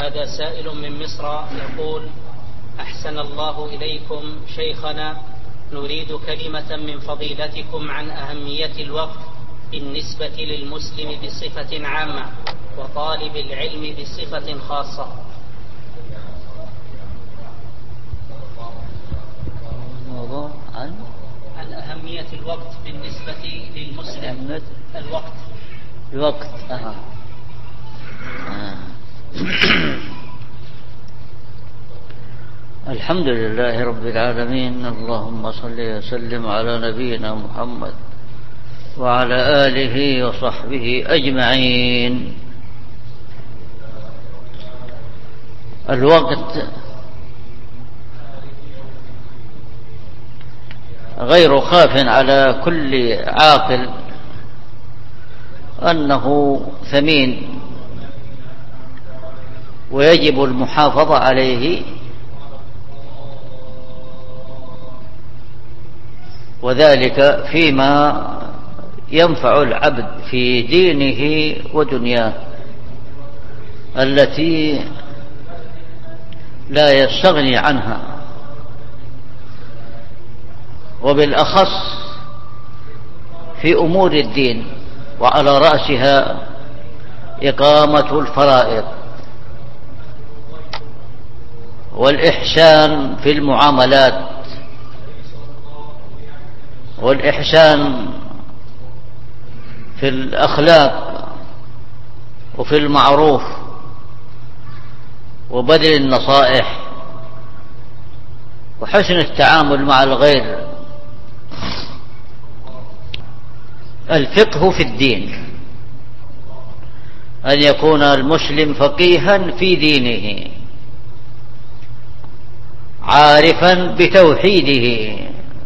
هذا سائل من مصر يقول: أحسن الله إليكم شيخنا، نريد كلمة من فضيلتكم عن أهمية الوقت بالنسبة للمسلم بصفة عامة وطالب العلم بصفة خاصة. موضوع عن أهمية الوقت بالنسبة للمسلم. الوقت. الحمد لله رب العالمين، اللهم صل وسلم على نبينا محمد وعلى آله وصحبه أجمعين. الوقت غير خاف على كل عاقل أنه ثمين ويجب المحافظة عليه، وذلك فيما ينفع العبد في دينه ودنياه التي لا يستغني عنها، وبالأخص في أمور الدين، وعلى رأسها إقامة الفرائض والإحسان في المعاملات والإحسان في الأخلاق وفي المعروف وبذل النصائح وحسن التعامل مع الغير. الفقه في الدين، أن يكون المسلم فقيها في دينه عارفا بتوحيده،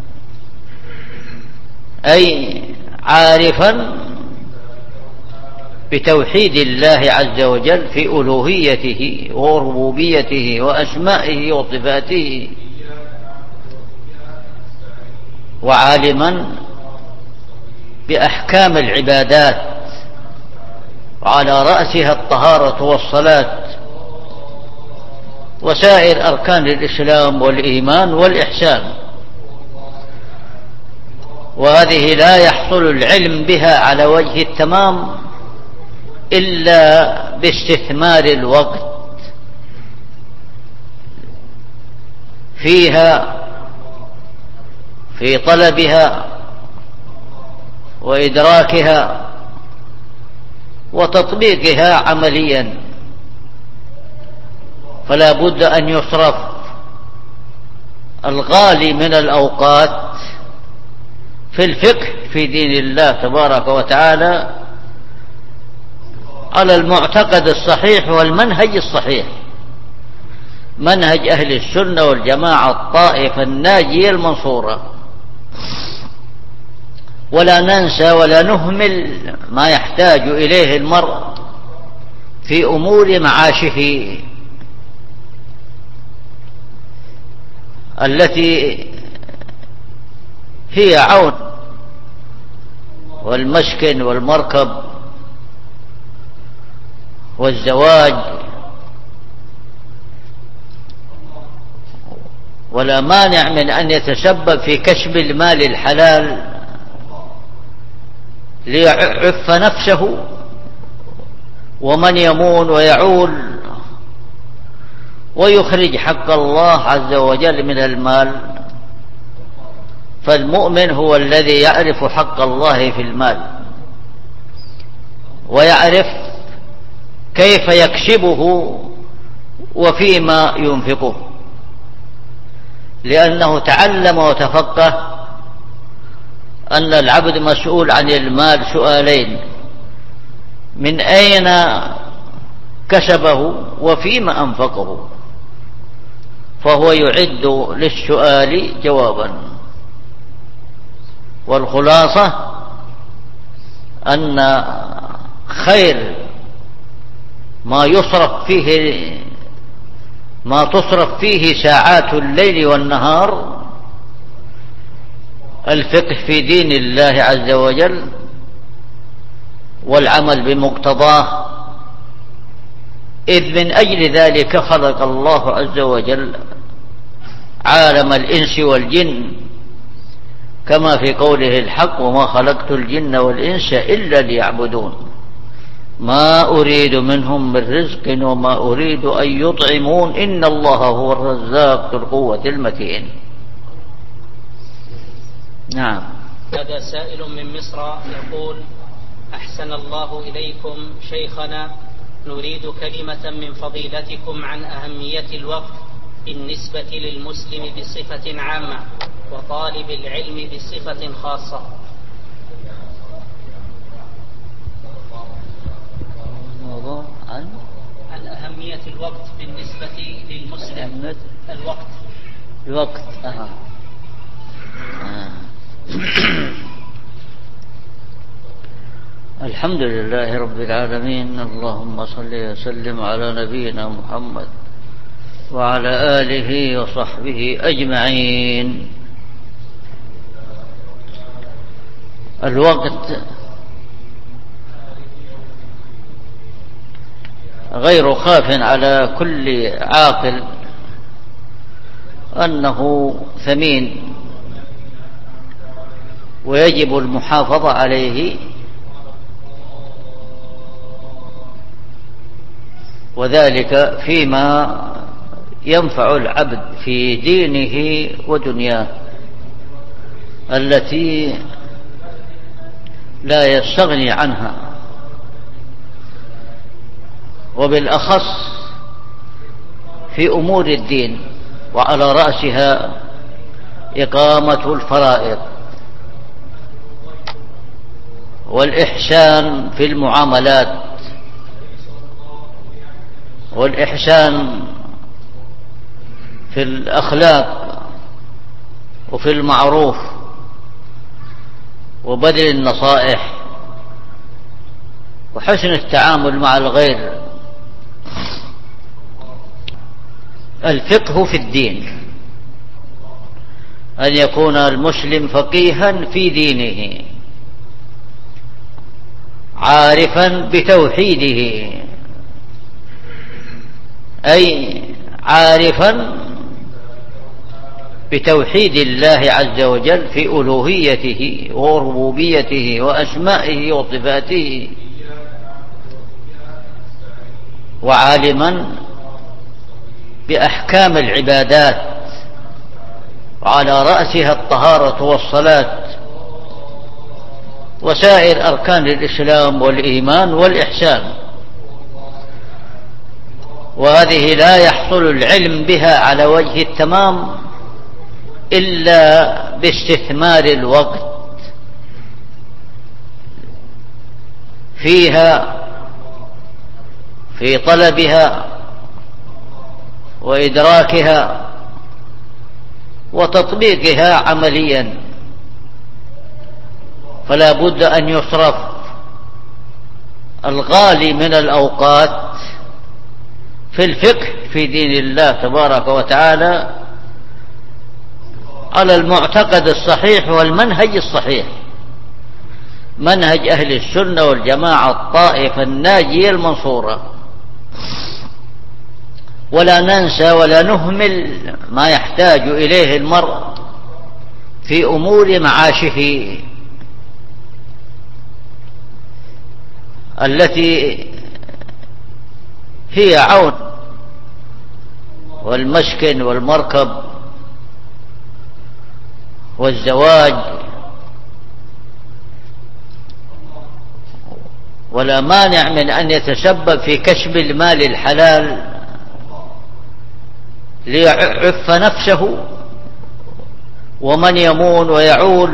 أي عارفا بتوحيد الله عز وجل في ألوهيته وربوبيته وأسمائه وصفاته، وعالما بأحكام العبادات وعلى رأسها الطهارة والصلاة وسائر أركان الإسلام والإيمان والإحسان. وهذه لا يحصل العلم بها على وجه التمام إلا باستثمار الوقت فيها، في طلبها وإدراكها وتطبيقها عمليا. فلا بد أن يصرف الغالي من الأوقات في الفقه في دين الله تبارك وتعالى على المعتقد الصحيح والمنهج الصحيح، منهج أهل السنة والجماعة الطائفة الناجية المنصورة. ولا ننسى ولا نهمل ما يحتاج إليه المرء في أمور معاشه التي هي عون والمسكن والمركب والزواج، ولا مانع من أن يتسبب في كسب المال الحلال ليعف نفسه ومن يمون ويعول ويخرج حق الله عز وجل من المال. فالمؤمن هو الذي يعرف حق الله في المال ويعرف كيف يكسبه وفيما ينفقه، لأنه تعلم وتفقه أن العبد مسؤول عن المال سؤالين: من أين كسبه وفيما أنفقه، فهو يعد للسؤال جوابا. والخلاصة أن خير ما تصرف فيه ساعات الليل والنهار الفقه في دين الله عز وجل والعمل بمقتضاه إذ من أجل ذلك خلق الله عز وجل عالم الإنس والجن، كما في قوله الحق: وما خلقت الجن والإنس إلا ليعبدون ما أريد منهم من رزق وما أريد أن يطعمون إن الله هو الرزاق ذو القوة المتين. نعم. هذا سائل من مصر يقول: أحسن الله إليكم شيخنا، نريد كلمة من فضيلتكم عن أهمية الوقت بالنسبة للمسلم بصفة عامة وطالب العلم بصفة خاصة. عن أهمية الوقت بالنسبة للمسلم. الوقت. الحمد لله رب العالمين، اللهم صل وسلم على نبينا محمد وعلى آله وصحبه أجمعين. الوقت غير خاف على كل عاقل أنه ثمين ويجب المحافظة عليه، وذلك فيما ينفع العبد في دينه ودنياه التي لا يستغني عنها، وبالأخص في أمور الدين، وعلى رأسها إقامة الفرائض والإحسان في المعاملات والإحسان في الأخلاق وفي المعروف وبذل النصائح وحسن التعامل مع الغير. الفقه في الدين، أن يكون المسلم فقيها في دينه عارفا بتوحيده، أي عارفا بتوحيد الله عز وجل في ألوهيته وربوبيته وأسمائه وصفاته، وعالما بأحكام العبادات، وعلى رأسها الطهارة والصلاة وسائر أركان الإسلام والإيمان والإحسان. وهذه لا يحصل العلم بها على وجه التمام إلا باستثمار الوقت فيها، في طلبها وإدراكها وتطبيقها عمليا. فلا بد أن يصرف الغالي من الأوقات في الفقه في دين الله تبارك وتعالى على المعتقد الصحيح والمنهج الصحيح، منهج أهل السنة والجماعة الطائفة الناجية المنصورة. ولا ننسى ولا نهمل ما يحتاج إليه المرء في أمور معاشه التي هي عون والمسكن والمركب والزواج، ولا مانع من أن يتسبب في كسب المال الحلال ليعف نفسه ومن يمون ويعول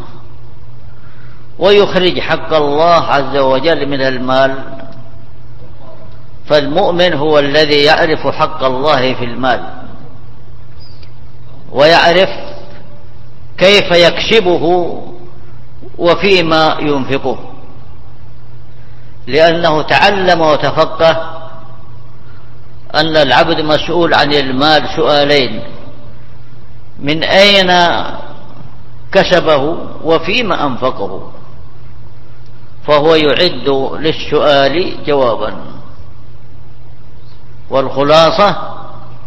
ويخرج حق الله عز وجل من المال. فالمؤمن هو الذي يعرف حق الله في المال ويعرف كيف يكسبه وفيما ينفقه، لأنه تعلم وتفقه أن العبد مسؤول عن المال سؤالين: من أين كسبه وفيما أنفقه، فهو يعد للسؤال جوابا. والخلاصة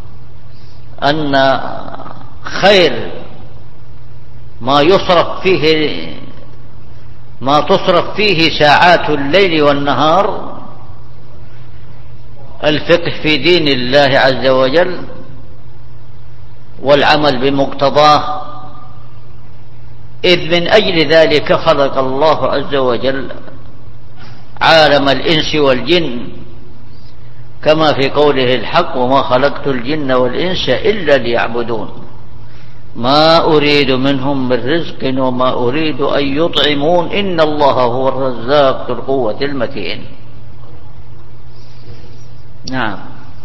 أن خير ما تصرف فيه ساعات الليل والنهار الفقه في دين الله عز وجل والعمل بمقتضاه، إذ من أجل ذلك خلق الله عز وجل عالم الإنس والجن، كما في قوله الحق: وما خلقت الجن والإنس إلا ليعبدون ما أريد منهم من رزق وما أريد أن يطعمون إن الله هو الرزاق ذو القوة المتين. نعم.